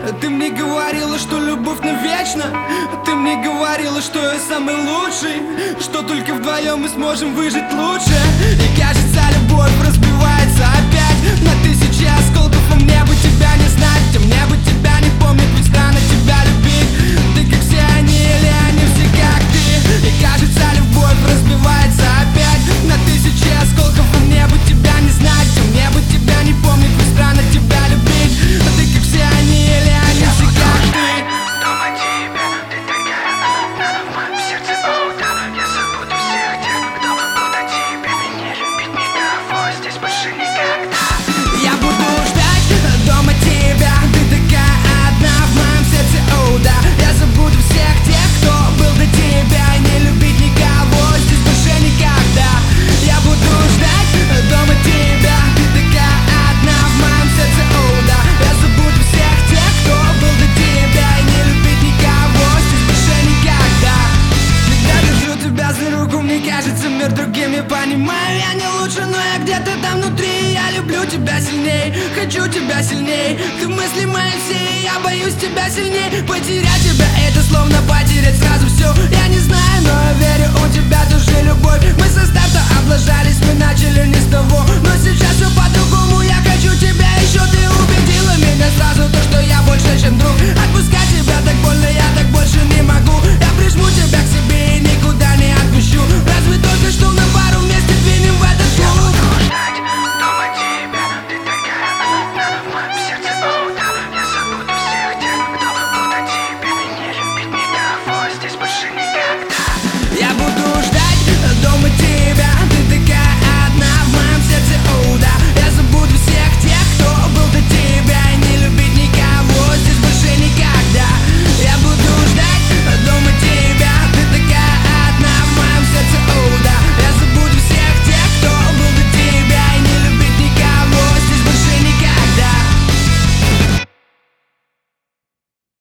Ты мне говорила, что любовь навечно. Ты мне говорила, что я самый лучший, что только вдвоем мы сможем выжить лучше. И кажется, любовь разбивается опять на тысячи осколков. А мне бы тебя не знать, а мне бы тебя не помнить, ведь странно тебя любить. Ты как все они или они все как ты. И кажется, любовь разбивается опять на тысячи осколков. А мне бы тебя не знать, а мне бы тебя не помнить, ведь странно тебя любить. Ты как все они или они все как ты. Дома тебя, ты такая одна в моем сердце, о да. Я забуду всех тех, кто был до тебя. Не любить никого здесь больше никогда. Я буду ждать дома тебя, ты такая одна в моем сердце, о да. Я забуду всех тех, кто был до тебя. Не любить никого здесь больше никогда. Я буду ждать дома тебя, ты такая одна в моем сердце, о да. Я забуду всех тех, кто был до тебя. Не любить никого здесь больше никогда. Когда держу тебя за руку, мне кажется, мир другим. Я понимаю, я не лучше, но я где-то там внутри. Я люблю тебя сильней, хочу тебя сильней. Ты в мысли мои все, я боюсь тебя сильней. Потерять тебя — это словно потерять сразу все. Я не знаю, но я верю, у тебя тоже любовь. Мы со старта облажались, мы начали не с того, но сейчас